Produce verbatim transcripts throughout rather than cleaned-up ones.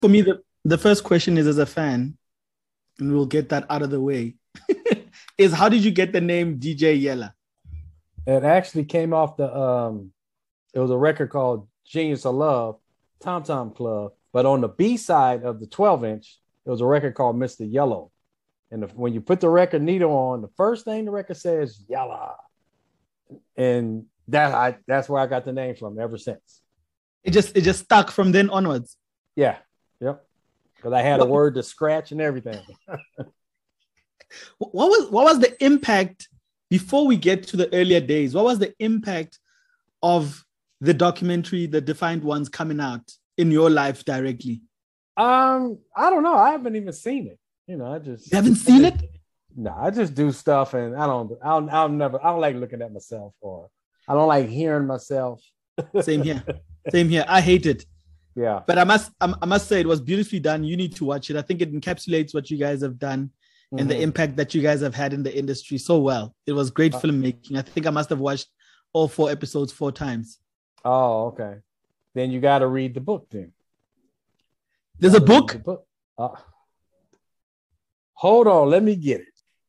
For me, the, the first question is as a fan, and we'll get that out of the way, is how did you get the name D J Yella? It actually came off the, um, it was a record called Genius of Love, Tom Tom Club. But on the B side of the twelve inch, it was a record called Mister Yellow. And the, when you put the record needle on, the first thing the record says, Yella. And that I that's where I got the name from ever since. It just it just stuck from then onwards. Yeah. Yep. Because I had a word to scratch and everything. What was what was the impact before we get to the earlier days? What was the impact of the documentary, The Defiant Ones, coming out in your life directly? Um, I don't know. I haven't even seen it. You know, I just you haven't seen it. No, I just do stuff, and I don't. I'll. I'll never. I don't like looking at myself, or I don't like hearing myself. Same here. Same here. I hate it. Yeah. But I must. I must say, it was beautifully done. You need to watch it. I think it encapsulates what you guys have done mm-hmm. and the impact that you guys have had in the industry so well. It was great uh, filmmaking. I think I must have watched all four episodes four times. Oh, okay. Then you got to read the book. Then there's a book. The book. Uh, hold on, let me get it.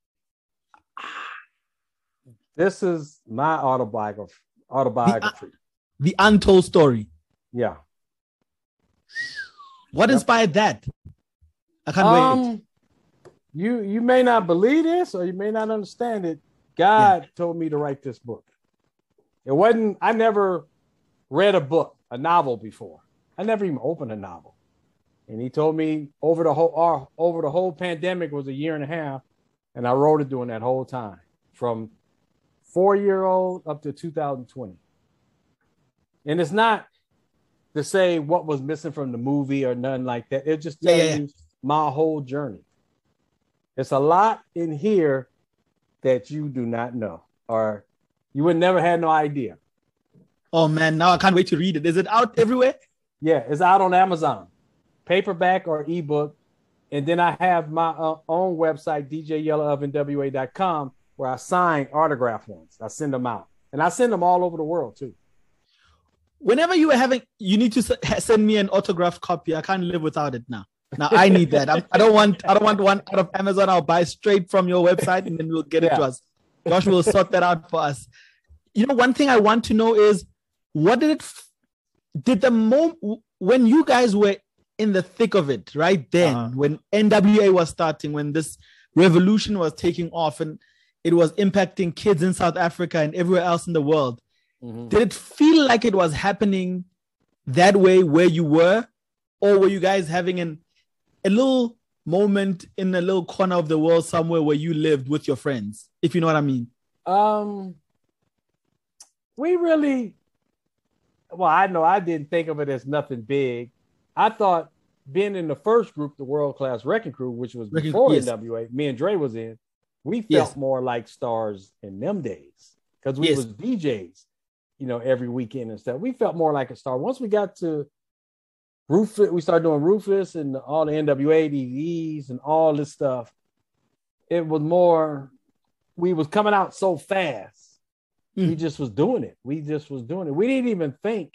This is my autobiography. Autobiography. The, the untold story. Yeah. What yep. inspired that? I can't um, wait. You you may not believe this, or you may not understand it. God yeah. told me to write this book. It wasn't. I never read a book, a novel before. I never even opened a novel. And he told me over the whole uh, over the whole pandemic was a year and a half, and I wrote it during that whole time, from four-year-old up to two thousand twenty. And it's not to say what was missing from the movie or nothing like that. It just tells yeah, yeah. you my whole journey. It's a lot in here that you do not know, or you would never had no idea. Oh man, now I can't wait to read it. Is it out everywhere? Yeah, it's out on Amazon, paperback or ebook. And then I have my uh, own website, d j yellow oven w a dot com, where I sign autograph ones. I send them out, and I send them all over the world too. Whenever you were having, you need to send me an autograph copy. I can't live without it now. Now I need that. I'm, I don't want. I don't want one out of Amazon. I'll buy straight from your website, and then we'll get yeah. it to us. Josh will sort that out for us. You know, one thing I want to know is, what did it? Did the moment when you guys were in the thick of it, right then, uh-huh. when N W A was starting, when this revolution was taking off, and it was impacting kids in South Africa and everywhere else in the world, mm-hmm. did it feel like it was happening that way where you were, or were you guys having an a little moment in a little corner of the world somewhere where you lived with your friends, if you know what I mean? Um, we really, well, I know I didn't think of it as nothing big. I thought being in the first group, the World Class Wrecking Crew, which was Wrecking, before yes. N W A, me and Dre was in, we felt yes. more like stars in them days because we yes. was D Js, you know, every weekend and stuff. We felt more like a star. Once we got to Rufus, we started doing Rufus and all the N W A D Vs and all this stuff. It was more, we was coming out so fast. Mm. We just was doing it. We just was doing it. We didn't even think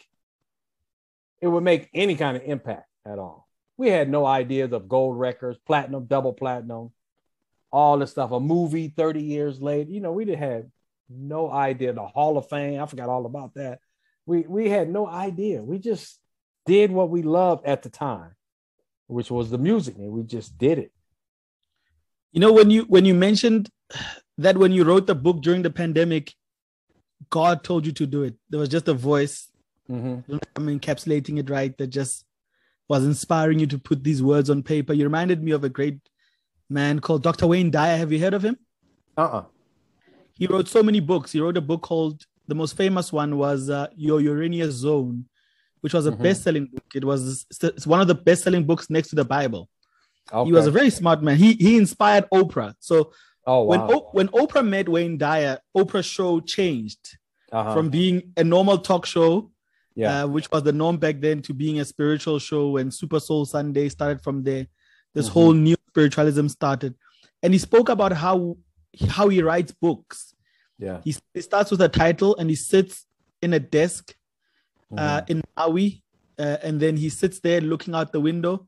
it would make any kind of impact at all. We had no ideas of gold records, platinum, double platinum, all this stuff. A movie thirty years later, you know, we didn't have no idea. The Hall of Fame, I forgot all about that. We we had no idea. We just did what we loved at the time, which was the music, and we just did it. You know, when you when you mentioned that when you wrote the book during the pandemic, God told you to do it. There was just a voice. Mm-hmm. I'm encapsulating it right. That just was inspiring you to put these words on paper. You reminded me of a great man called Doctor Wayne Dyer. Have you heard of him? Uh-uh. He wrote so many books. He wrote a book called, the most famous one was uh, Your Uranus Zone, which was a mm-hmm. best-selling book. It was it's one of the best-selling books next to the Bible. Okay. He was a very smart man. He he inspired Oprah. So oh, wow. when o- when Oprah met Wayne Dyer, Oprah's show changed uh-huh. from being a normal talk show, yeah. uh, which was the norm back then, to being a spiritual show. And Super Soul Sunday started from there. This mm-hmm. whole new spiritualism started. And he spoke about how how he writes books. Yeah, he, he starts with a title and he sits in a desk mm-hmm. uh, in Maui, uh, and then he sits there looking out the window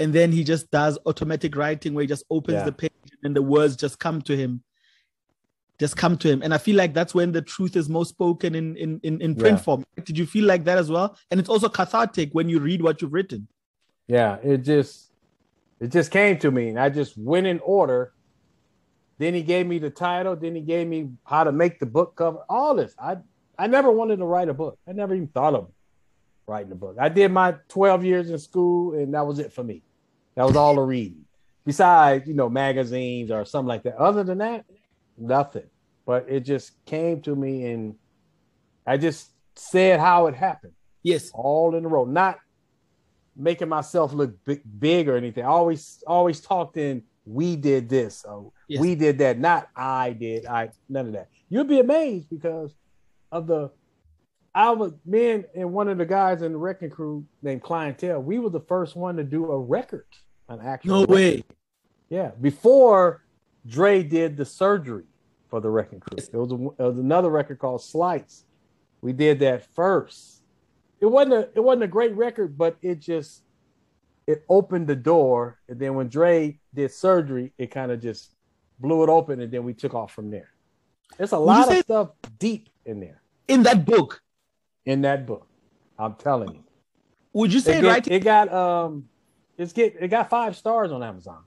and then he just does automatic writing where he just opens Yeah. the page and the words just come to him. Just come to him. And I feel like that's when the truth is most spoken in, in, in, in print Yeah. form. Did you feel like that as well? And it's also cathartic when you read what you've written. Yeah, it just it just came to me, and I just went in order. Then he gave me the title. Then he gave me how to make the book cover. All this. I I never wanted to write a book. I never even thought of writing a book. I did my twelve years in school, and that was it for me. That was all the reading. Besides, you know, magazines or something like that. Other than that, nothing. But it just came to me, and I just said how it happened. Yes. All in a row. Not making myself look big, big or anything. I always always talked in we did this, or Yes. we did that, not I did. I none of that. You'll be amazed because of the I was me and one of the guys in the wrecking crew named Clientele. We were the first one to do a record, an actual No record. way. Yeah, before Dre did the surgery for the wrecking crew. It was, a, it was another record called Slights. We did that first. It wasn't a it wasn't a great record, but it just it opened the door. And then when Dre did surgery, it kind of just blew it open, and then we took off from there. There's a Would lot you of say- stuff deep in there In that book, in that book. I'm telling you. would you say It, get, writing? it got um it's get it got five stars on Amazon.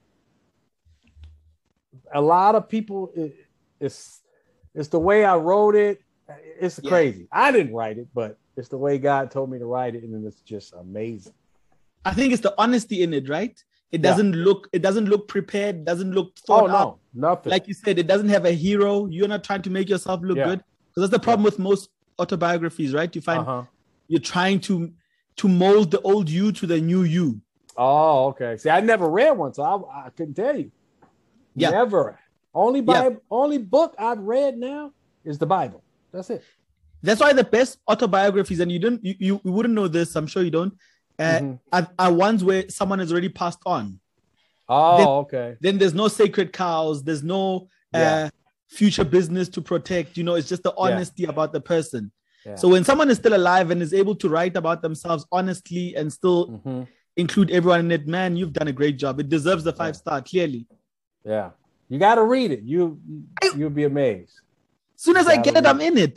A lot of people it, it's it's the way I wrote it. It's Yeah. crazy. I didn't write it, but it's the way God told me to write it, and then it's just amazing. I think it's the honesty in it, right? It Yeah. doesn't look, it doesn't look prepared, doesn't look Oh thought out. no, nothing. Like you said, it doesn't have a hero. You're not trying to make yourself look Yeah. good. Because that's the problem with most autobiographies, right? You find uh-huh. you're trying to to mold the old you to the new you. Oh, okay. See, I never read one, so I, I couldn't tell you. Yeah. Never. Only Yeah. Bible, only book I've read now is the Bible. That's it. That's why the best autobiographies, and you don't, you, you, you wouldn't know this, I'm sure you don't, uh, Mhm. are, are ones where someone has already passed on. Oh, Then- okay. Then there's no sacred cows. There's no uh, Yeah. future business to protect. You know, it's just the Yeah. honesty about the person. Yeah. So when someone is still alive and is able to write about themselves honestly and still Mhm. include everyone in it, man, you've done a great job. It deserves the five Yeah. star, clearly. Yeah. You got to read it. You you'll be amazed. As soon as I Gotta get it, read I'm in it.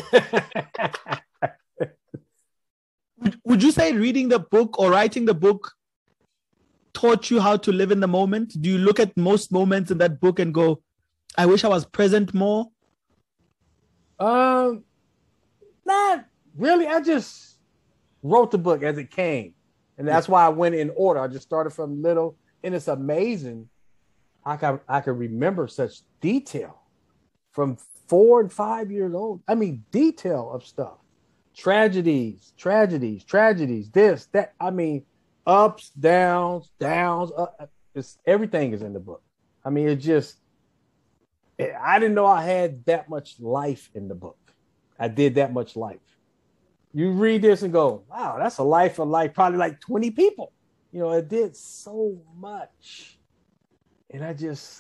Would, would you say reading the book or writing the book taught you how to live in the moment? Do you look at most moments in that book and go, I wish I was present more? Um, not really. I just wrote the book as it came, and that's why I went in order. I just started from little, and it's amazing. I can I can remember such detail from four and five years old. I mean, detail of stuff, tragedies, tragedies, tragedies. This, that. I mean, ups, downs, downs. Up, it's everything is in the book. I mean, it just. I didn't know I had that much life in the book. I did that much life. You read this and go, wow, that's a life of like probably like twenty people. You know, it did so much. And I just,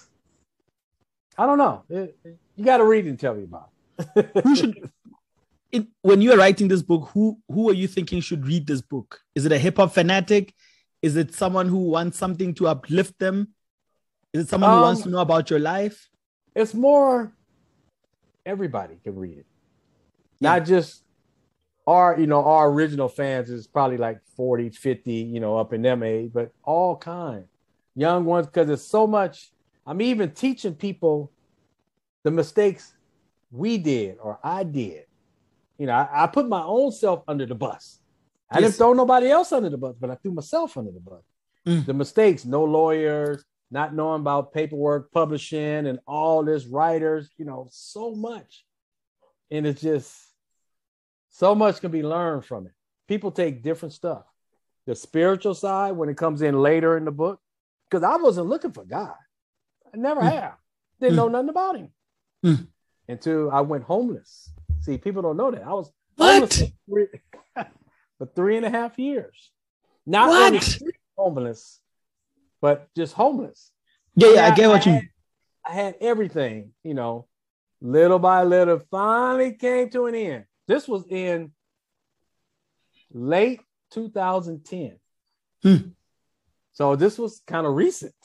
I don't know. It, it, you got to read and tell me about it. Who should, in, when you are writing this book, who who are you thinking should read this book? Is it a hip hop fanatic? Is it someone who wants something to uplift them? Is it someone who Um, wants to know about your life? It's more everybody can read it. Yeah. Not just our, you know, our original fans is probably like forty, fifty, you know, up in them age, but all kind. Young ones, because it's so much. I'm even teaching people the mistakes we did or I did. You know, I, I put my own self under the bus. I Yes. didn't throw nobody else under the bus, but I threw myself under the bus. Mm. The mistakes, no lawyers, not knowing about paperwork, publishing, and all this writers, you know, so much. And it's just so much can be learned from it. People take different stuff. The spiritual side, when it comes in later in the book, because I wasn't looking for God. I never Mm. have. Didn't Mm. know nothing about him Mm. until I went homeless. See, people don't know that. I was What? homeless for three, for three and a half years. Not What? only street homeless, but just homeless. Yeah, yeah, I mean, get what you had, I had everything, you know, little by little, finally came to an end. This was in late two thousand ten. Hmm. So this was kind of recent.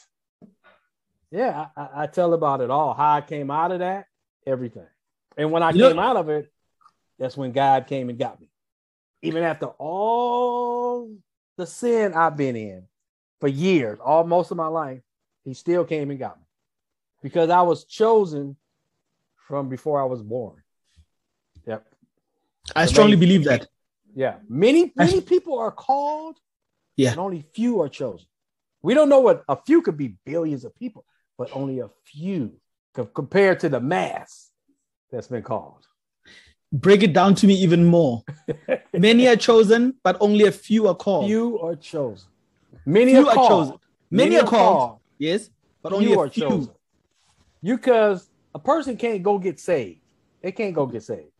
Yeah, I, I tell about it all. How I came out of that, everything. And when I you came know, out of it, that's when God came and got me. Even after all the sin I've been in for years, all most of my life, he still came and got me. Because I was chosen from before I was born. Yep. I strongly Amazing. believe that. Yeah. Many, many people are called, yeah, and only few are chosen. We don't know what a few could be billions of people, but only a few compared to the mass that's been called. Break it down to me even more. Many are chosen, but only a few are called. Few are chosen. Many few are, called. are chosen. Many, Many are, are called. called. Yes, but only few a are few. Chosen. You because a person can't go get saved. They can't go get saved.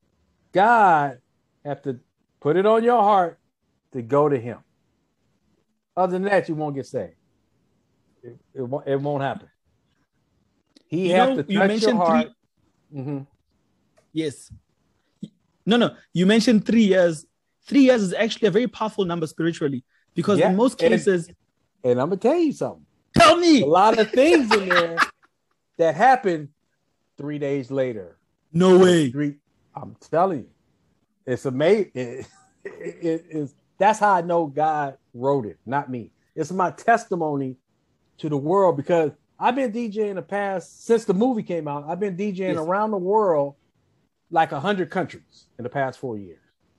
God have to put it on your heart to go to him. Other than that, you won't get saved. It, it, won't, it won't happen. He you have know, to touch you mentioned your heart. Three... Mm-hmm. Yes. No, no. You mentioned three years. Three years is actually a very powerful number spiritually because yeah. in most cases... And, and I'm going to tell you something. Tell me! A lot of things in there that happen three days later. No way. Three, I'm telling you. It's amazing. It, it, it, it's, that's how I know God wrote it, not me. It's my testimony to the world because I've been DJing the past, since the movie came out, I've been DJing yes. around the world like one hundred countries in the past four years.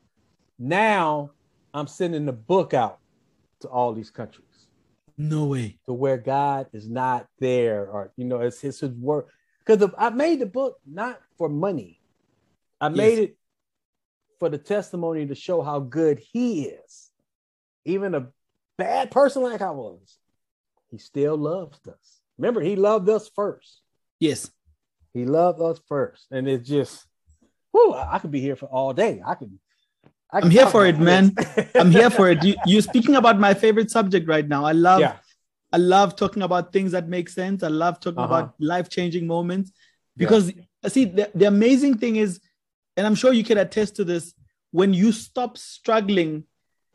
Now I'm sending the book out to all these countries. No way. To where God is not there, or, you know, it's his, his work. Because I made the book not for money. I made yes. it for the testimony to show how good he is. Even a bad person like I was, he still loves us. Remember, he loved us first. Yes. He loved us first. And it's just, whew, I could be here for all day. I could. I I'm here for it, man. I'm here for it. You, you're speaking about my favorite subject right now. I love, yeah. I love talking about things that make sense. I love talking uh-huh. about life-changing moments because yeah. see, the, the amazing thing is, and I'm sure you can attest to this, when you stop struggling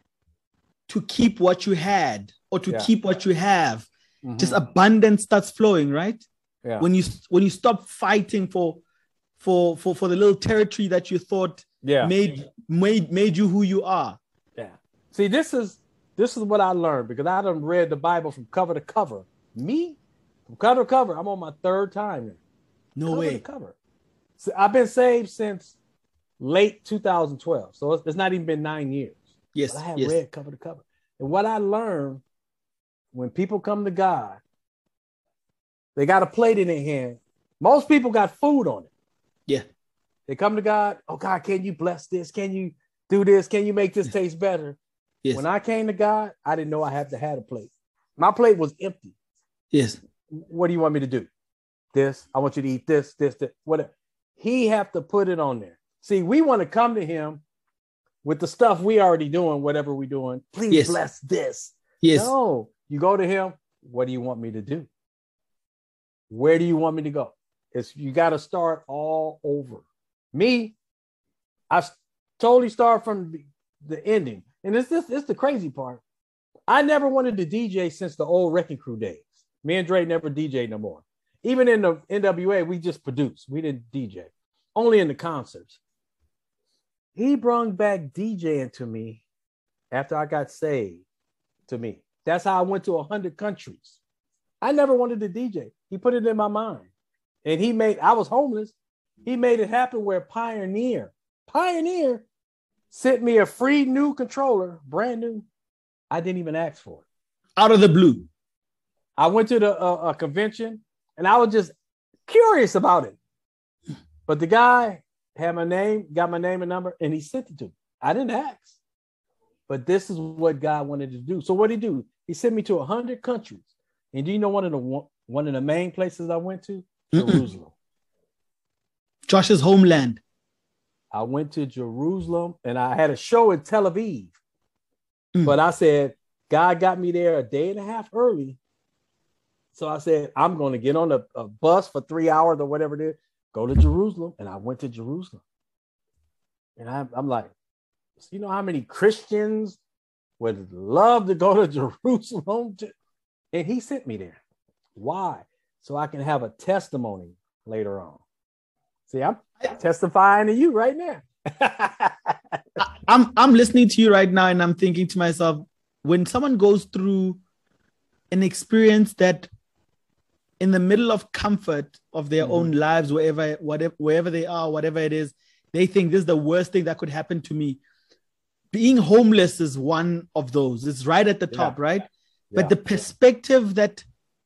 to keep what you had or to yeah. keep what you have, mm-hmm. just abundance starts flowing, right? Yeah. When you when you stop fighting for for for for the little territory that you thought yeah. made made made you who you are. Yeah. See, this is this is what I learned because I done read the Bible from cover to cover. Me, from cover to cover, I'm on my third time now. No cover way. To cover. So I've been saved since late two thousand twelve, so it's, it's not even been nine years. Yes, but I have yes. read cover to cover, and what I learned when people come to God, they got a plate in their hand. Most people got food on it. Yeah, they come to God. Oh God, can you bless this? Can you do this? Can you make this taste better? Yes. When I came to God, I didn't know I had to have a plate. My plate was empty. Yes. What do you want me to do? This. I want you to eat this, this, this. Whatever. He have to put it on there. See, we want to come to him with the stuff we already doing, whatever we're doing. Please yes. bless this. Yes. No, you go to him. What do you want me to do? Where do you want me to go? It's you got to start all over. Me, I totally start from the, the ending. And it's this, it's the crazy part. I never wanted to D J since the old Wrecking Crew days. Me and Dre never D J no more. Even in the N W A, we just produced. We didn't D J. Only in the concerts. He brought back DJing to me after I got saved to me. That's how I went to one hundred countries. I never wanted to D J. He put it in my mind. And he made, I was homeless. He made it happen where Pioneer, Pioneer sent me a free new controller, brand new. I didn't even ask for it. Out of the blue. I went to the uh, a convention and I was just curious about it. But the guy had my name, got my name and number, and he sent it to me. I didn't ask. But this is what God wanted to do. So what did he do? He sent me to one hundred countries. And do you know one of the one of the main places I went to? Mm-mm. Jerusalem. Josh's homeland. I went to Jerusalem and I had a show in Tel Aviv. Mm. But I said, God got me there a day and a half early. So I said, I'm going to get on a, a bus for three hours or whatever it is, go to Jerusalem. And I went to Jerusalem. And I, I'm like, you know how many Christians would love to go to Jerusalem. To, and he sent me there. Why? So I can have a testimony later on. See, I'm testifying to you right now. I'm I'm listening to you right now, and I'm thinking to myself, when someone goes through an experience that in the middle of comfort of their mm-hmm. own lives, wherever, whatever, wherever they are, whatever it is, they think this is the worst thing that could happen to me. Being homeless is one of those. It's right at the top, yeah. right? Yeah. But the perspective that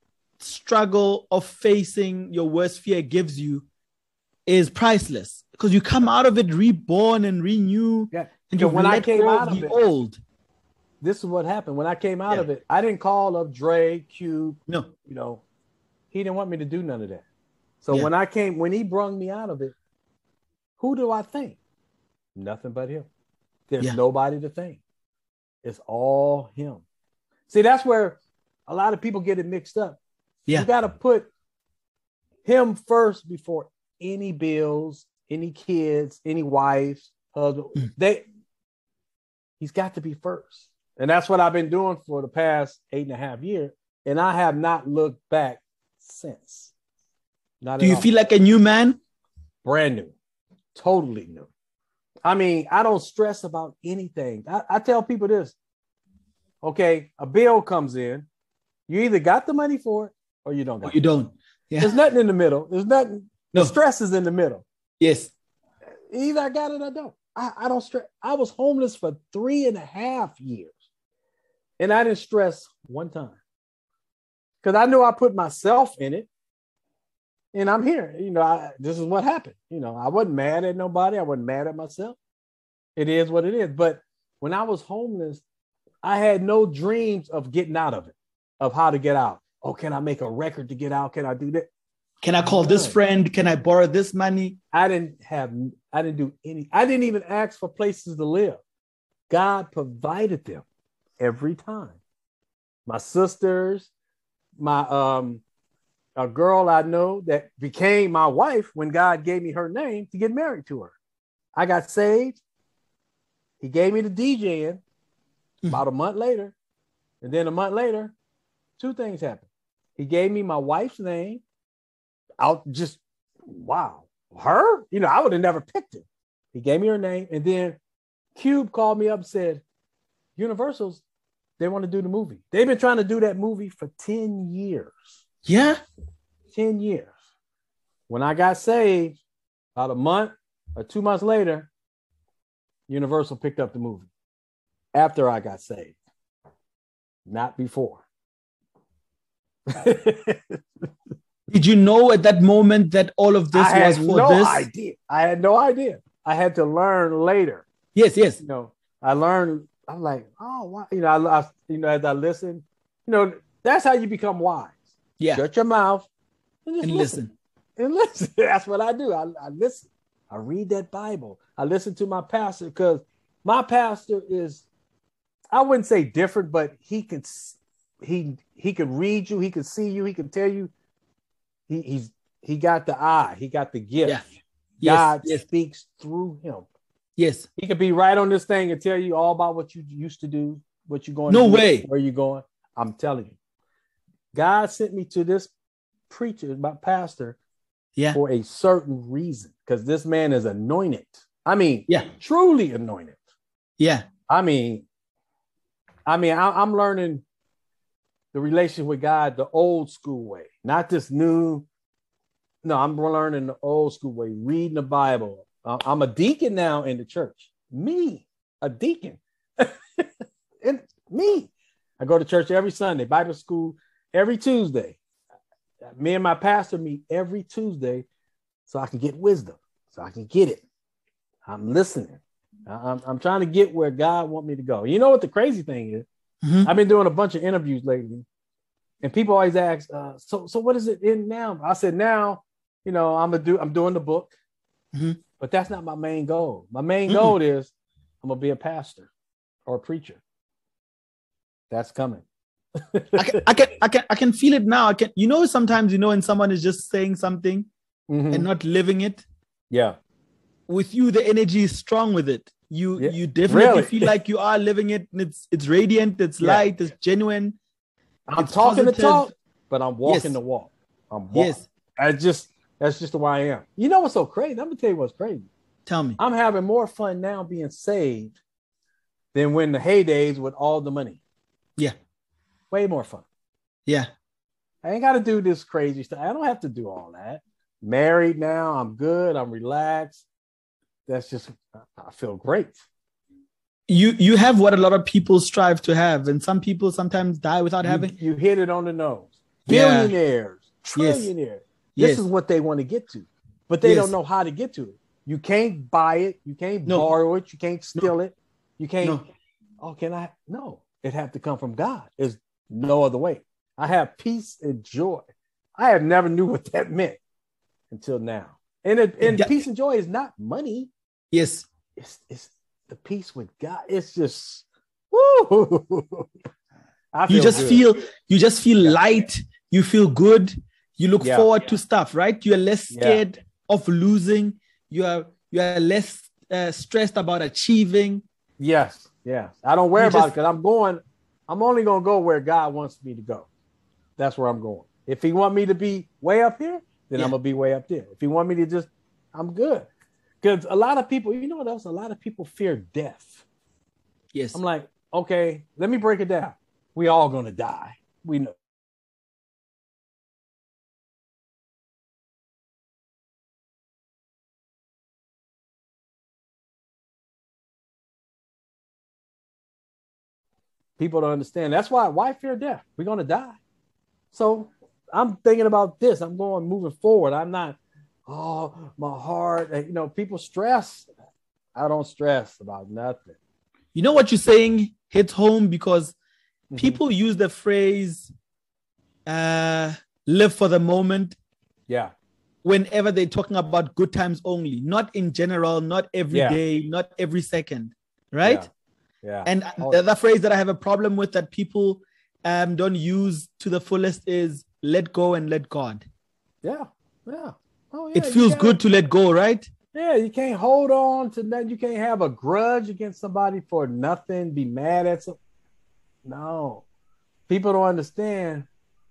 struggle of facing your worst fear gives you is priceless, because you come out of it reborn and renew. Yeah. And you when I came out of the it, old. This is what happened. When I came out yeah. of it, I didn't call up Dre, Cube. No. You know, he didn't want me to do none of that. So yeah. when I came, when he brung me out of it, who do I thank? Nothing but him. There's yeah. nobody to thank. It's all him. See, that's where a lot of people get it mixed up. Yeah. You got to put him first before any bills, any kids, any wives, husband. Mm. They, he's got to be first. And that's what I've been doing for the past eight and a half years. And I have not looked back since. Not Do you all. feel like a new man? Brand new. Totally new. I mean, I don't stress about anything. I, I tell people this. Okay, a bill comes in. You either got the money for it or you don't got or you it. don't. Yeah. There's nothing in the middle. There's nothing. No. The stress is in the middle. Yes. Either I got it or I don't. I, I don't stress. I was homeless for three and a half years. And I didn't stress one time. Because I knew I put myself in it. And I'm here. You know, I, this is what happened. You know, I wasn't mad at nobody. I wasn't mad at myself. It is what it is. But when I was homeless, I had no dreams of getting out of it, of how to get out. Oh, can I make a record to get out? Can I do that? Can I call this friend? Can I borrow this money? I didn't have, I didn't do any, I didn't even ask for places to live. God provided them every time. My sisters, my, um, a girl I know that became my wife when God gave me her name to get married to her. I got saved. He gave me the DJing about a month later. And then a month later, two things happened. He gave me my wife's name. Out just, wow, her? You know, I would have never picked it. He gave me her name. And then Cube called me up and said, Universal's, they want to do the movie. They've been trying to do that movie for ten years. Yeah. ten years. When I got saved, about a month or two months later, Universal picked up the movie after I got saved, not before. Did you know at that moment that all of this I was had for no this? idea. I had no idea. I had to learn later. Yes, yes. You know, I learned. I'm like, oh, wow. You know, I, I, you know, as I listen, you know, that's how you become wise. Yeah. Shut your mouth and just and listen. listen. And listen. That's what I do. I, I listen. I read that Bible. I listen to my pastor because my pastor is, I wouldn't say different, but he can he he can read you, he can see you, he can tell you. He he's he got the eye, he got the gift. Yeah. God yes, yes. speaks through him. Yes. He could be right on this thing and tell you all about what you used to do, what you're going no to do, way. where you're going. I'm telling you. God sent me to this preacher, my pastor, yeah. for a certain reason, because this man is anointed. I mean, yeah, truly anointed. Yeah. I mean, I mean, I, I'm learning the relationship with God the old school way, not this new. No, I'm learning the old school way, reading the Bible. Uh, I'm a deacon now in the church. Me, a deacon. and me. I go to church every Sunday, Bible school every Tuesday. Me and my pastor meet every Tuesday so I can get wisdom, so I can get it. I'm listening. I'm, I'm trying to get where God wants me to go. You know what the crazy thing is? Mm-hmm. I've been doing a bunch of interviews lately, and people always ask, uh, so, so what is it in now? I said, now, you know, I'm gonna do, I'm doing the book, mm-hmm. but that's not my main goal. My main mm-hmm. goal is I'm gonna be a pastor or a preacher. That's coming. I can, I can, I can, I can feel it now. I can, you know, sometimes, you know, when someone is just saying something mm-hmm. and not living it. Yeah. with you, the energy is strong with it. You Yeah. you definitely Really? feel like you are living it. And it's it's radiant, it's Yeah. light, it's genuine. I'm It's talking positive. the talk, but I'm walking Yes. the walk. I'm walking. Yes. I just that's just the way I am. You know what's so crazy? I'm gonna tell you what's crazy. Tell me. I'm having more fun now being saved than when the heydays with all the money. Yeah. Way more fun. Yeah. I ain't got to do this crazy stuff. I don't have to do all that. Married now, I'm good. I'm relaxed. That's just, I feel great. You you have what a lot of people strive to have, and some people sometimes die without You, having. you hit it on the nose. Yeah. Billionaires, Yes. trillionaires. Yes. This is what they want to get to, but they Yes. don't know how to get to it. You can't buy it. You can't No. borrow it. You can't steal it. You can't. No. Oh, can I? No, it have to come from God. There's no other way. I have peace and joy. I have never knew what that meant until now. And it, and Yeah. peace and joy is not money. Yes. It's it's the peace with God. It's just woo. I You just good. feel you just feel Yeah. light. You feel good. You look Yeah. forward to stuff, right? You are less Yeah. scared of losing. You are you are less uh, stressed about achieving. Yes, yes. I don't worry You about just- it because I'm going. I'm only gonna go where God wants me to go. That's where I'm going. If He want me to be way up here, then Yeah. I'm gonna be way up there. If He want me to just, I'm good. Because a lot of people, you know what else? A lot of people fear death. Yes. I'm like, okay, let me break it down. We all gonna die. We know. People don't understand. That's why. Why fear death? We're gonna die. So I'm thinking about this. I'm going moving forward. I'm not. Oh, my heart. You know, people stress. I don't stress about nothing. You know what you're saying hits home because Mhm. people use the phrase uh, live for the moment Yeah. whenever they're talking about good times only, not in general, not every Yeah. day, not every second, right? Yeah. And Oh. the other phrase that I have a problem with that people um, don't use to the fullest is let go and let God. Yeah. Yeah. Oh, yeah. It you feels gotta- good to let go, right? Yeah, you can't hold on to that. You can't have a grudge against somebody for nothing. Be mad at some. No, people don't understand.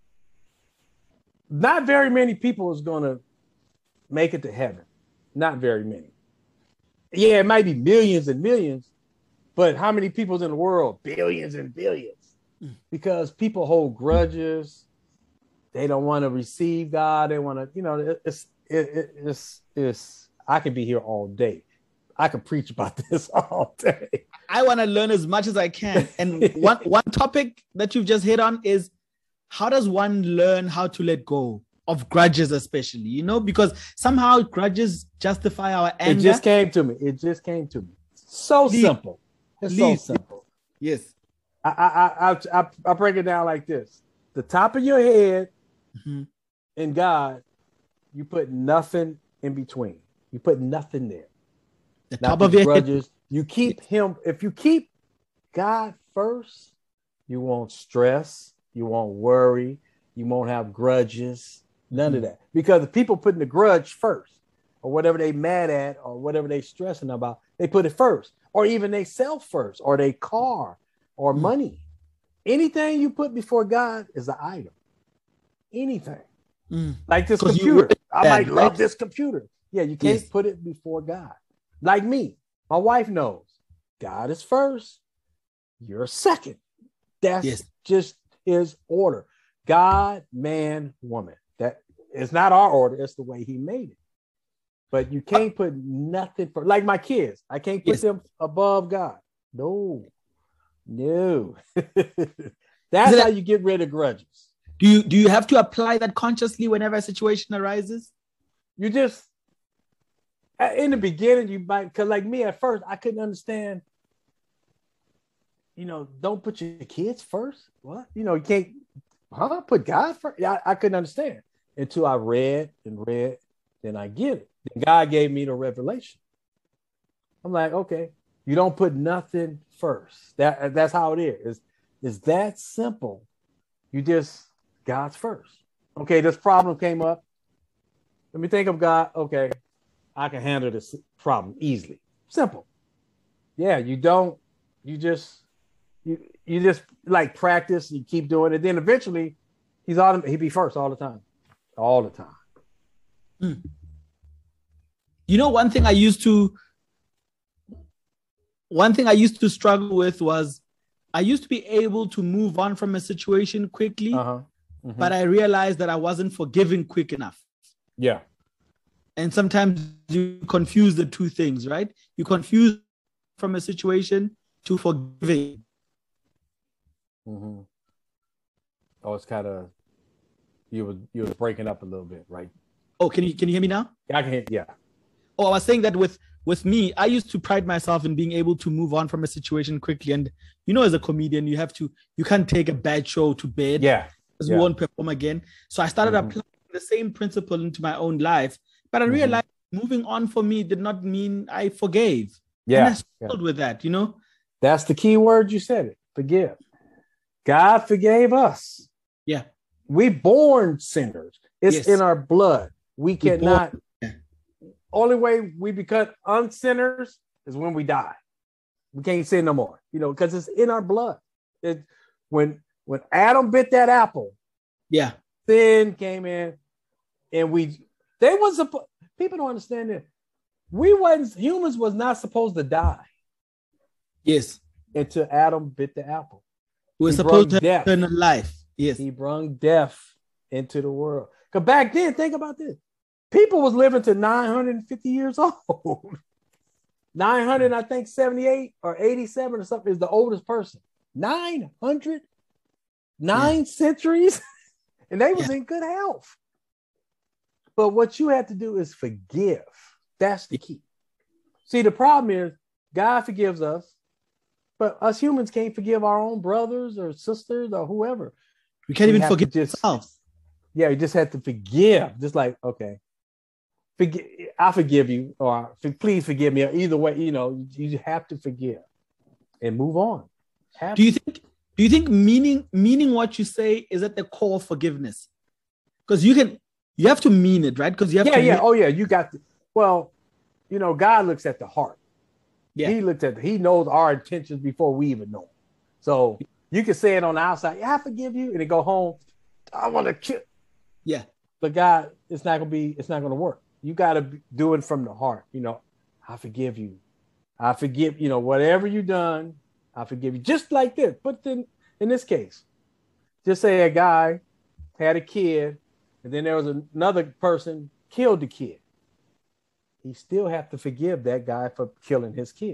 Not very many people is gonna make it to heaven. Not very many. Yeah, it might be millions and millions, but how many people's in the world? Billions and billions. Mm. Because people hold grudges. They don't want to receive God. They want to, you know, it, it's it, it, it's it's. I could be here all day. I could preach about this all day. I want to learn as much as I can. And one, one topic that you've just hit on is how does one learn how to let go of grudges, especially, you know, because somehow grudges justify our anger. It just came to me. It just came to me. So Please. simple. It's Please. so simple. Yes. I, I, I, I, I break it down like this. The top of your head Mhm. and God, you put nothing in between. You put nothing there. The Not top of these your head. grudges. You keep him. If you keep God first, you won't stress. You won't worry. You won't have grudges. None of that. Because the people putting the grudge first, or whatever they mad at, or whatever they stressing about, they put it first, or even they self first, or they car, or Mm. money. Anything you put before God is an item. Anything. Mm. Like this 'Cause you computer. work I that, might love right? this computer. Yeah, you can't Yes. put it before God. Like me, my wife knows God is first, you're second. That's Yes. just his order. God, man, woman. That is not our order, it's the way he made it. But you can't put nothing for, like my kids. I can't put Yes. them above God. No, no. That's Is it- how you get rid of grudges. Do you do you have to apply that consciously whenever a situation arises? You just uh, in the beginning, you might, because like me at first, I couldn't understand. You know, don't put your kids first. What? You know, you can't, huh? Put God first. Yeah, I, I couldn't understand until I read and read. Then I get it. Then God gave me the revelation. I'm like, okay, you don't put nothing first. That that's how it is. It's, it's that simple. You just God's first. Okay, this problem came up. Let me think of God. Okay, I can handle this problem easily. Simple. Yeah, you don't, you just, you, you just like practice, you keep doing it. Then eventually he's autom- he'd be first all the time. All the time. Mm. You know, one thing I used to, one thing I used to struggle with was I used to be able to move on from a situation quickly, uh-huh. mm-hmm. but I realized that I wasn't forgiving quick enough. Yeah. And sometimes you confuse the two things, right? You confuse from a situation to forgiving. Mm-hmm. Oh, it's kind of, you were you were breaking up a little bit, right? Oh, can you can you hear me now? I can hear, yeah. Oh, I was saying that with with me, I used to pride myself in being able to move on from a situation quickly. And you know, as a comedian, you have to, you can't take a bad show to bed. Yeah. Because yeah. you won't perform again. So I started mm-hmm. applying the same principle into my own life. But I mm-hmm. realized moving on for me did not mean I forgave. Yeah. And I struggled yeah. with that, you know? That's the key word. You said it. Forgive. God forgave us. Yeah. We born sinners. It's yes. in our blood. We cannot. Yeah. Only way we become unsinners is when we die. We can't sin no more, you know, because it's in our blood. It, when when Adam bit that apple, yeah, sin came in, and we they was supposed. People don't understand that we wasn't humans was not supposed to die. Yes, until Adam bit the apple. We were supposed to have eternal life. Yes, he brought death into the world. Because back then, think about this: people was living to nine hundred fifty years old. nine hundred, I think, seventy-eight or eighty-seven or something is the oldest person. nine hundred, nine yeah. centuries, and they was yeah. in good health. But what you have to do is forgive. That's the key. See, the problem is God forgives us, but us humans can't forgive our own brothers or sisters or whoever. We can't we even forgive just, ourselves. Yeah, you just have to forgive. Just like, okay, forgive, I forgive you, or please forgive me. Or either way, you know, you have to forgive and move on. Have do you think? Do you think meaning meaning what you say is at the core of forgiveness? Because you can, you have to mean it, right? Because you have yeah, to. Yeah, yeah. Mean- oh, yeah. You got. To, well, you know, God looks at the heart. Yeah. He looked at. He knows our intentions before we even know. So you can say it on the outside. Yeah, I forgive you, and then go home. I want to kill. Yeah. But God, it's not gonna be. It's not gonna work. You got to do it from the heart. You know, I forgive you. I forgive. You know, whatever you done, I forgive you. Just like this. But then, in this case, just say a guy had a kid, and then there was another person killed the kid. He still have to forgive that guy for killing his kid.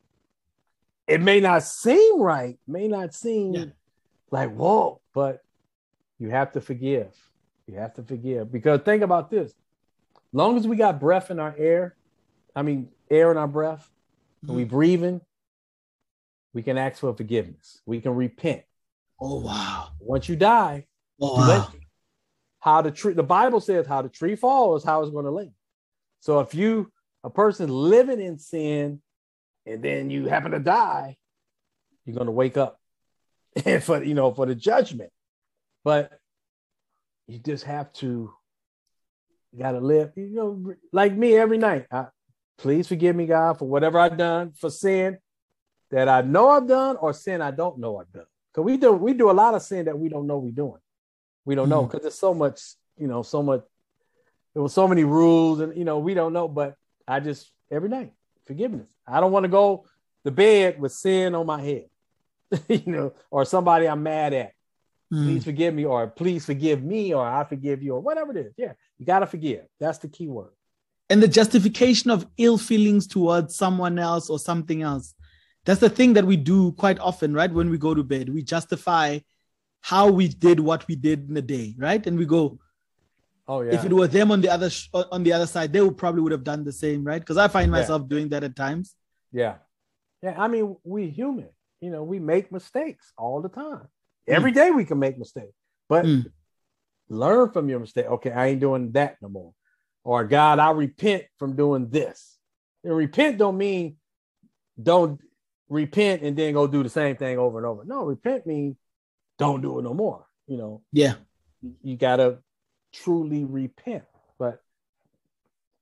It may not seem right, may not seem yeah. like, whoa, but you have to forgive. You have to forgive. Because think about this. Long as we got breath in our air, I mean, air in our breath, mm-hmm. and we breathing, we can ask for forgiveness. We can repent. Oh, wow. Once you die, oh, wow. how the tree, the Bible says how the tree falls, how it's going to lay. So if you, a person living in sin, and then you happen to die, you're going to wake up and for, you know, for the judgment. But you just have to, you got to live, you know, like me every night. I, please forgive me, God, for whatever I've done, for sin that I know I've done or sin I don't know I've done. Because we do, we do a lot of sin that we don't know we're doing. We don't know because there's so much, you know, so much. There was so many rules and, you know, we don't know, but I just, every night, forgiveness. I don't want to go to bed with sin on my head, you know, or somebody I'm mad at. Mm. Please forgive me, or please forgive me, or I forgive you, or whatever it is. Yeah, you got to forgive. That's the key word. And the justification of ill feelings towards someone else or something else. That's the thing that we do quite often, right? When we go to bed, we justify how we did what we did in the day, right? And we go, oh yeah. If it were them on the other sh- on the other side, they would probably would have done the same, right? Because I find myself yeah. doing that at times. Yeah, yeah. I mean, we human, you know, we make mistakes all the time. Every mm. day we can make mistakes, but mm. learn from your mistake. Okay, I ain't doing that no more. Or God, I repent from doing this. And repent don't mean don't repent and then go do the same thing over and over. No, repent means don't do it no more. You know. Yeah. You gotta truly repent. But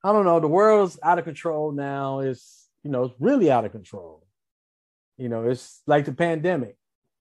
I don't know. The world's out of control now. It's, you know, it's really out of control. You know, it's like the pandemic.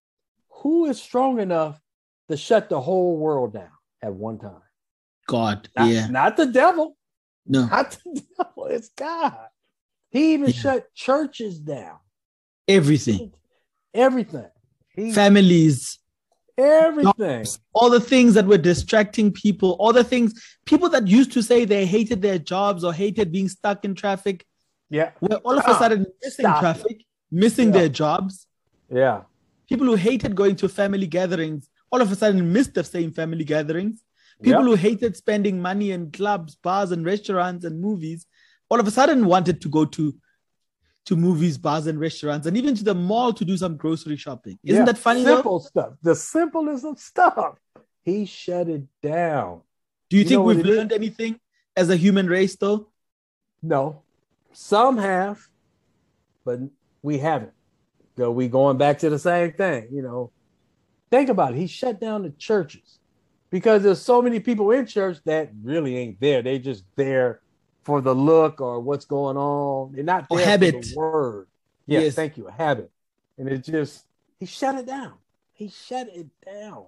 Who is strong enough to shut the whole world down at one time? God, not, yeah. Not the devil. No. Not the devil. It's God. He even yeah. shut churches down. Everything. Everything. He, Families. Everything. Jobs, all the things that were distracting people, all the things, people that used to say they hated their jobs or hated being stuck in traffic. Yeah. Were all of a sudden missing Stop traffic, it. missing yeah. their jobs. Yeah. People who hated going to family gatherings, all of a sudden missed the same family gatherings. People yep. who hated spending money in clubs, bars, and restaurants and movies, all of a sudden wanted to go to, to movies, bars, and restaurants, and even to the mall to do some grocery shopping. Isn't yeah. that funny? Simple though? stuff. The simplest of stuff. He shut it down. Do you, you think we've learned is? anything as a human race, though? No. Some have, but we haven't. So we going back to the same thing, you know. Think about it. He shut down the churches because there's so many people in church that really ain't there. They just there for the look or what's going on. They're not there or habit. for the word. Yes, yes, thank you. A habit. And it just, he shut it down. He shut it down.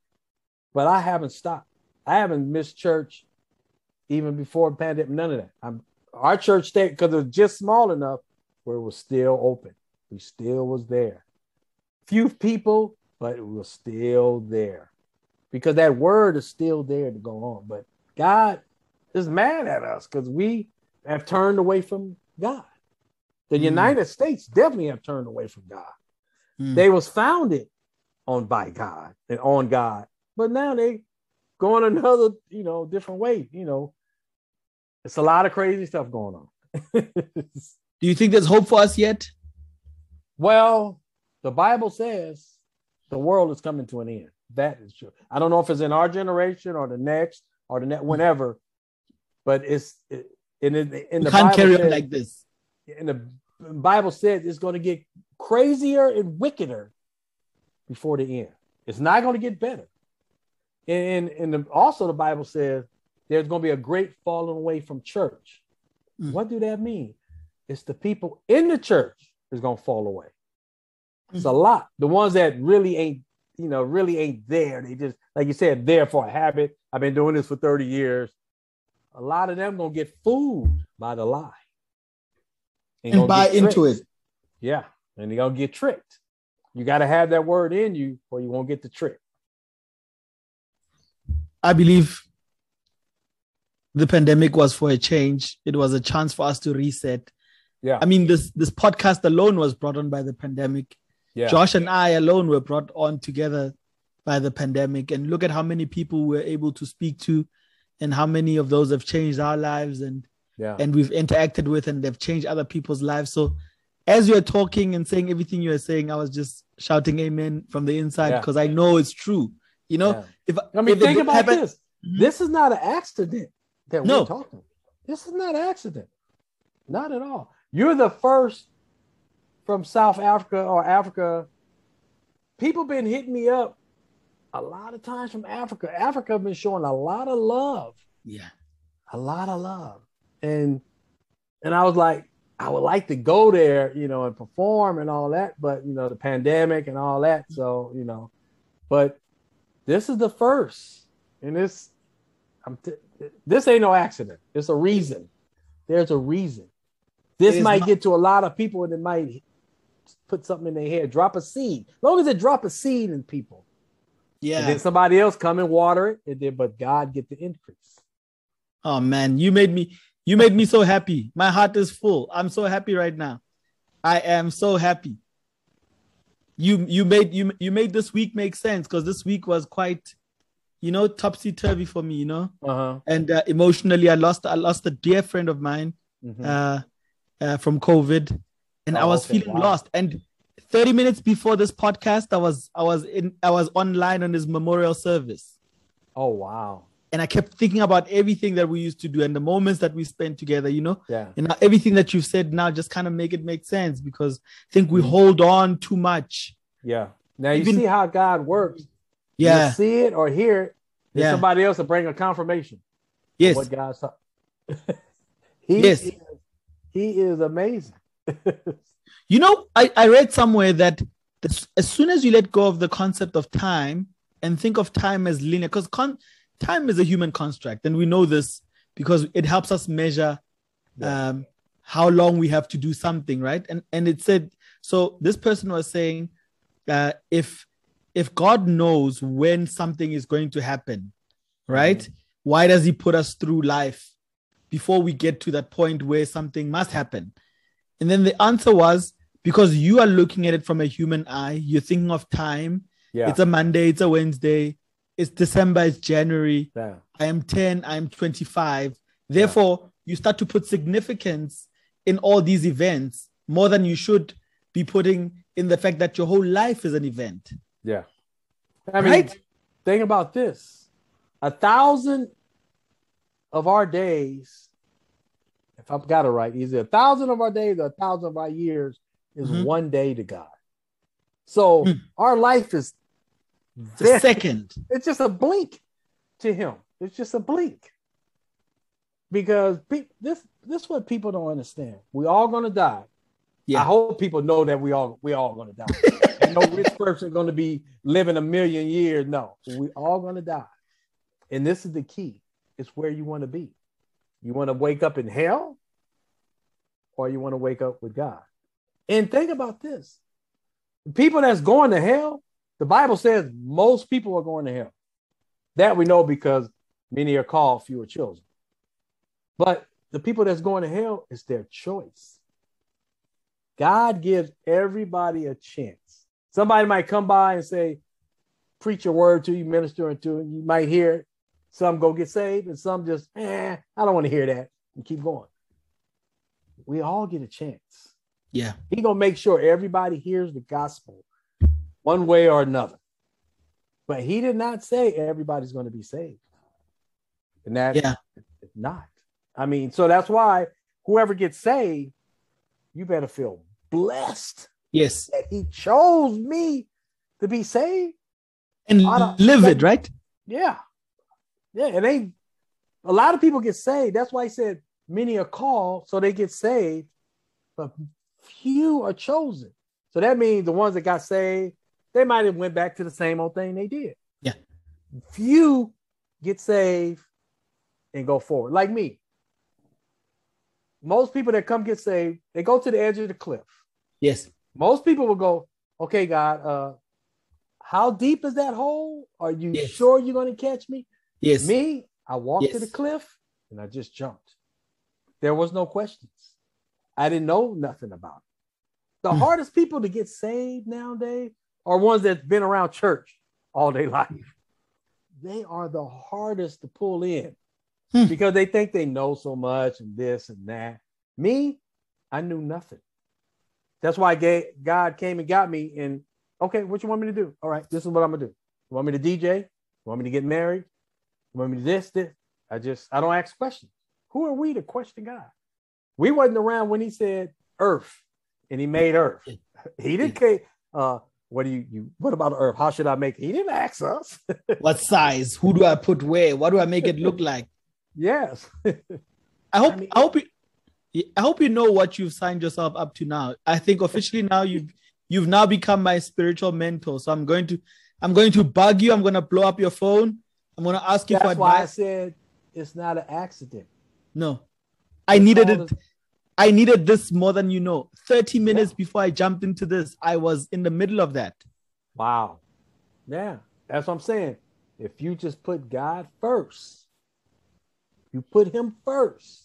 But I haven't stopped. I haven't missed church even before the pandemic. None of that. I'm, our church stayed because it was just small enough where it was still open. We still was there. Few people, but it was still there because that word is still there to go on. But God is mad at us because we have turned away from God. The mm. United States definitely have turned away from God. Mm. They was founded on by God and on God, but now they going another, you know, different way. You know, it's a lot of crazy stuff going on. Do you think there's hope for us yet? Well, the Bible says the world is coming to an end. That is true. I don't know if it's in our generation or the next or the next, whenever, but it's it, in, in, in the can't Bible carry says, on like this. And the Bible says it's going to get crazier and wickeder before the end. It's not going to get better. And, and the, also the Bible says there's going to be a great falling away from church. Mm. What do that mean? It's the people in the church is going to fall away. It's a lot. The ones that really ain't, you know, really ain't there. They just, like you said, there for a habit. I've been doing this for thirty years. A lot of them going to get fooled by the lie. And, and buy into it. Yeah. And they're going to get tricked. You got to have that word in you or you won't get the trick. I believe the pandemic was for a change. It was a chance for us to reset. Yeah. I mean, this, this podcast alone was brought on by the pandemic. Yeah. Josh and I alone were brought on together by the pandemic. And look at how many people we're able to speak to and how many of those have changed our lives and, yeah. and we've interacted with and they've changed other people's lives. So as you're talking and saying everything you're saying, I was just shouting amen from the inside because yeah. I know it's true. You know, yeah. if I mean, if think about happen- this. Mm-hmm. This is not an accident that no. we're talking. This is not an accident. Not at all. You're the first from South Africa or Africa. People been hitting me up a lot of times from Africa. Africa have been showing a lot of love. Yeah. A lot of love. And and I was like, I would like to go there, you know, and perform and all that, but you know, the pandemic and all that. So, you know, but this is the first. And this I'm t- this ain't no accident. It's a reason. There's a reason. This might not- get to a lot of people and it might put something in their head, drop a seed. As long as it drop a seed in people. Yeah. And then somebody else come and water it, and then but God get the increase. Oh man, you made me you made me so happy. My heart is full. I'm so happy right now. I am so happy. You you made you you made this week make sense because this week was quite, you know, topsy-turvy for me, you know. Uh-huh. And uh, emotionally, I lost I lost a dear friend of mine. Mm-hmm. Uh, Uh, from COVID, and oh, I was okay, feeling wow. lost. And thirty minutes before this podcast, I was I was in I was online on his memorial service. Oh wow! And I kept thinking about everything that we used to do and the moments that we spent together. You know, yeah. And now everything that you've said now just kind of make it make sense because I think we mm-hmm. hold on too much. Yeah. Now you Even, see how God works. Yeah. You see it or hear it. Then yeah. somebody else will bring a confirmation. Yes. What God saw. He Yes. is, he is amazing. You know, I, I read somewhere that this, as soon as you let go of the concept of time and think of time as linear, because con- time is a human construct, and we know this because it helps us measure Yeah. um, how long we have to do something, right? And and it said, so this person was saying, uh, if if God knows when something is going to happen, right? Mm-hmm. Why does he put us through life before we get to that point where something must happen? And then the answer was, because you are looking at it from a human eye, you're thinking of time. Yeah. It's a Monday, it's a Wednesday, it's December, it's January. Yeah. I am ten, I'm twenty-five. Therefore, yeah. you start to put significance in all these events more than you should be putting in the fact that your whole life is an event. Yeah. I mean, right? Think about this. A thousand of our days, if I've got it right, either a thousand of our days or a thousand of our years is mm-hmm. one day to God. So mm. our life is the second. It's just a blink to him. It's just a blink. Because pe- this this is what people don't understand. We all gonna die. Yeah. I hope people know that we all we all gonna die. And no rich person gonna be living a million years. No, we all gonna die. And this is the key. It's where you want to be. You want to wake up in hell, or you want to wake up with God. And think about this. The people that's going to hell, the Bible says most people are going to hell. That we know because many are called, few are chosen. But the people that's going to hell, it's their choice. God gives everybody a chance. Somebody might come by and say, preach a word to you, minister unto you. You might hear it. Some go get saved, and some just, eh, I don't want to hear that, and keep going. We all get a chance. Yeah. He's going to make sure everybody hears the gospel one way or another. But he did not say everybody's going to be saved. And that yeah. is not. I mean, so that's why whoever gets saved, you better feel blessed. Yes. That he chose me to be saved. And live it, right? Yeah. Yeah. It ain't, a lot of people get saved. That's why he said many are called, so they get saved, but few are chosen. So that means the ones that got saved, they might have went back to the same old thing they did. Yeah. Few get saved and go forward. Like me. Most people that come get saved, they go to the edge of the cliff. Yes. Most people will go, okay, God, uh, how deep is that hole? Are you yes. sure you're going to catch me? Yes. Me, I walked yes. to the cliff and I just jumped. There was no questions. I didn't know nothing about it. The hardest people to get saved nowadays are ones that's been around church all their life. They are the hardest to pull in hmm. because they think they know so much and this and that. Me, I knew nothing. That's why God came and got me and, okay, what you want me to do? All right, this is what I'm going to do. You want me to D J? You want me to get married? You want me to this, this? I just, I don't ask questions. Who are we to question God? We wasn't around when he said earth and he made earth. He didn't say, uh, what do you, you, what about earth? How should I make it? He didn't ask us. What size? Who do I put where? What do I make it look like? Yes. I hope, I, mean, I hope you, I hope you know what you've signed yourself up to now. I think officially now you've, you've now become my spiritual mentor. So I'm going to, I'm going to bug you. I'm going to blow up your phone. I'm going to ask you That's for advice. That's why I said it's not an accident. No, I it's needed it. I needed this more than you know. thirty minutes yeah. before I jumped into this, I was in the middle of that. Wow. Yeah, that's what I'm saying. If you just put God first, you put him first,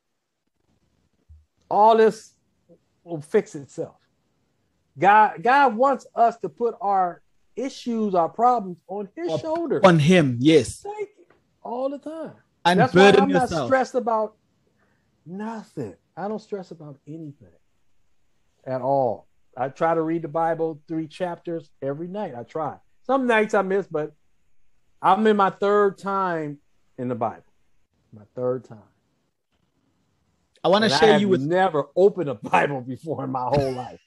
all this will fix itself. God, God wants us to put our issues, our problems on his shoulders. On him, yes. Thank you. All the time. And that's burden why I'm yourself. not stressed about nothing. I don't stress about anything at all. I try to read the Bible three chapters every night. I try. Some nights I miss, but I'm in my third time in the Bible. My third time. I want to share you with. Never opened a Bible before in my whole life.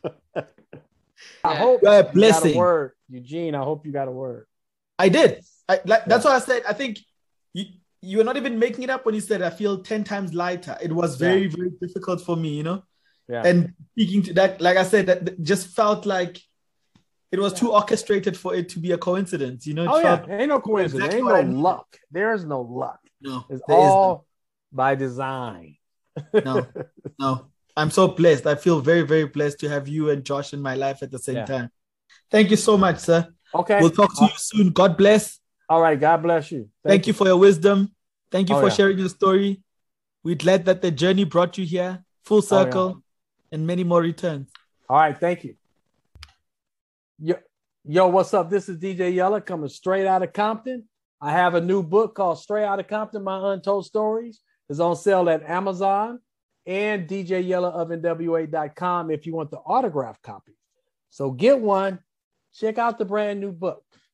I hope You're a you blessing. got a word, Eugene. I hope you got a word. I did. I, like, that's yeah. what I said. I think you, you were not even making it up when you said, I feel ten times lighter. It was very, Yeah. very difficult for me, you know? Yeah. And speaking to that, like I said, that just felt like it was Yeah. too orchestrated for it to be a coincidence, you know? It Oh, yeah. felt Ain't no coincidence. exactly Ain't what no I needed. luck. There's no luck. No, It's there is all by design. no, no. I'm so blessed. I feel very, very blessed to have you and Josh in my life at the same Yeah. time. Thank you so much, sir. Okay. We'll talk to you soon. God bless. All right. God bless you. Thank, you for your wisdom. Thank you Oh, for yeah. sharing your story. We're glad that the journey brought you here, full circle, and many more returns. All right. Thank you. Yo, yo, what's up? This is D J Yella coming straight out of Compton. I have a new book called Straight Outta Compton, My Untold Stories. It's on sale at Amazon and D J Yella of N W A dot com if you want the autograph copy. So get one. Check out the brand new book.